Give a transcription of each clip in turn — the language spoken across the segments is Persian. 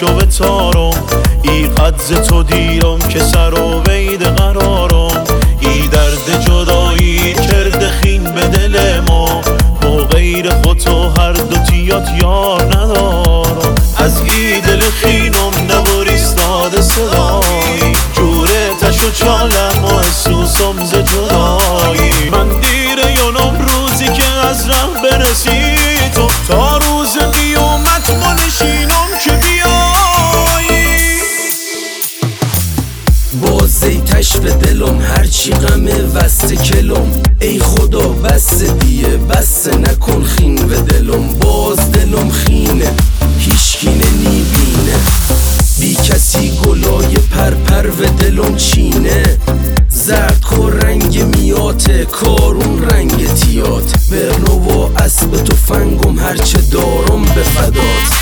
شو تارم ای قدز تو دیرم که سر و وید قرارم ای درد جدایی کرده خین به دل ما غیر خود تو هر دو تیات یار ندارم از ای دل خینم نبریستاد صدایی جوره تشو چالم و احسوسم ز جدایی من دیره یونم روزی که از ره برسی تو تا روز قیامت منشینم که بیایی بازی تش به دلم هرچی غمه وست کلم ای خدا بس دیه بس نکن خین به دلم باز دلم خینه هیچکی نمیبینه بی کسی گلای پرپر و دلم چینه زرد کو رنگ میاته کارون رنگ تیات برنو و اسب تو فنگم هرچه دارم به فدات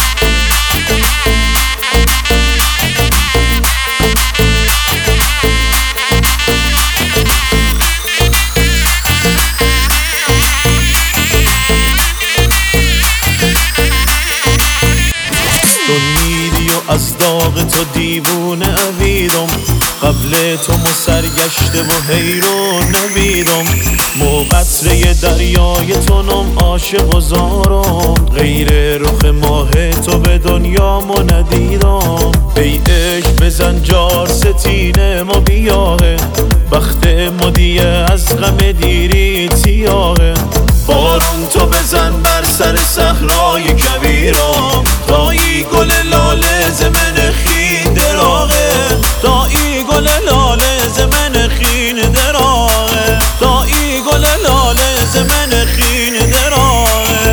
از داغ تو دیوونه اویدم قبل تو سرگشته و حیرون نبیدم مو قطره دریای تو نم عاشق و زارم غیر رخ ماه تو به دنیا مو ندیدم ای عشق بزن جار ستینه ما بیاهه بخت مدیه از غم دیری سیاهه بارون تو بزن بر سر صحرای کبیرم دایی گل لاله زمن خین دراغه دایی گل لاله زمن خین دراغه دایی گل لاله زمن خین دراغه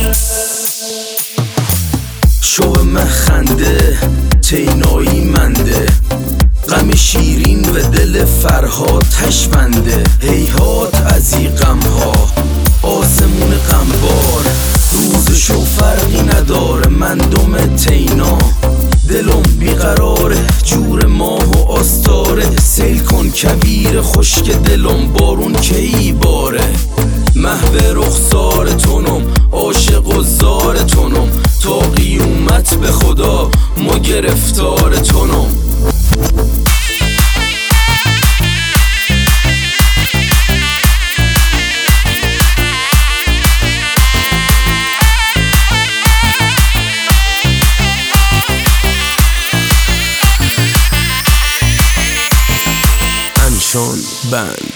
شو مخنده تینایی منده غم شیرین و دل فرهاد تشبنده هیهات از ای غم ها آسمون غمبار روزشو فرقی نداره من دم تینا دلم بیقراره جور ماه و آستاره سیل کن کبیر خشک دلم بارون کی باره محو رخسار تونم عاشق و زار تونم تا قیومت به خدا ما گرفتار تونم بند